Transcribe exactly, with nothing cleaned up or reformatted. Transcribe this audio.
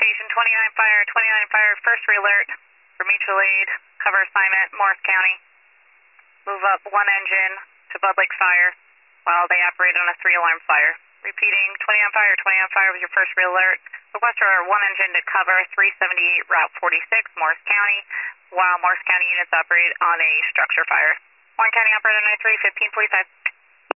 Station twenty-nine Fire, twenty-nine Fire, first re-alert for mutual aid, cover assignment, Morris County. Move up one engine to Bud Lake Fire while they operate on a three-alarm fire. Repeating, twenty-nine Fire, twenty-nine Fire was your first re-alert. Request for one engine to cover three seventy-eight Route forty-six, Morris County, while Morris County units operate on a structure fire. Warren County Operator nine three, fifteen forty-five.